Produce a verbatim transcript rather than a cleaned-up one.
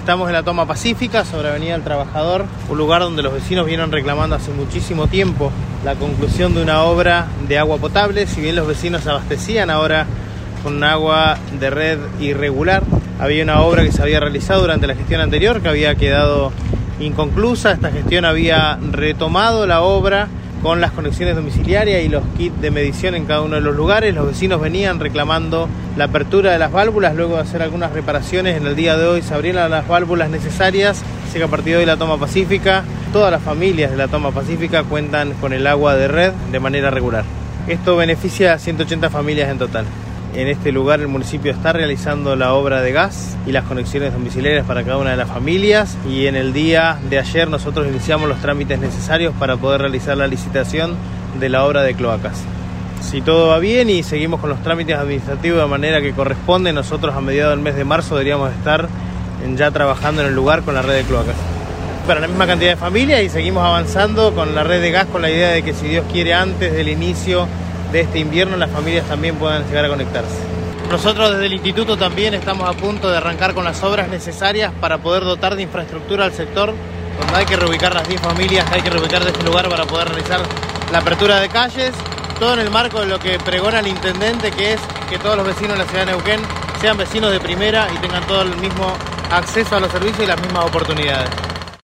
Estamos en la Toma Pacífica, sobre Avenida del Trabajador, un lugar donde los vecinos vienen reclamando hace muchísimo tiempo la conclusión de una obra de agua potable. Si bien los vecinos se abastecían ahora con agua de red irregular, había una obra que se había realizado durante la gestión anterior que había quedado inconclusa. Esta gestión había retomado la obra con las conexiones domiciliarias y los kits de medición en cada uno de los lugares. Los vecinos venían reclamando la apertura de las válvulas luego de hacer algunas reparaciones. En el día de hoy se abrieron las válvulas necesarias, así que a partir de hoy la Toma Pacífica, todas las familias de la Toma Pacífica cuentan con el agua de red de manera regular. Esto beneficia a ciento ochenta familias en total. En este lugar el municipio está realizando la obra de gas y las conexiones domiciliarias para cada una de las familias, y en el día de ayer nosotros iniciamos los trámites necesarios para poder realizar la licitación de la obra de cloacas. Si todo va bien y seguimos con los trámites administrativos de manera que corresponde, nosotros a mediados del mes de marzo deberíamos estar ya trabajando en el lugar con la red de cloacas. Para la misma cantidad de familias, y seguimos avanzando con la red de gas con la idea de que, si Dios quiere, antes del inicio de este invierno las familias también puedan llegar a conectarse. Nosotros desde el instituto también estamos a punto de arrancar con las obras necesarias para poder dotar de infraestructura al sector, donde hay que reubicar las diez familias que hay que reubicar de este lugar para poder realizar la apertura de calles, todo en el marco de lo que pregona el intendente, que es que todos los vecinos de la ciudad de Neuquén sean vecinos de primera y tengan todo el mismo acceso a los servicios y las mismas oportunidades.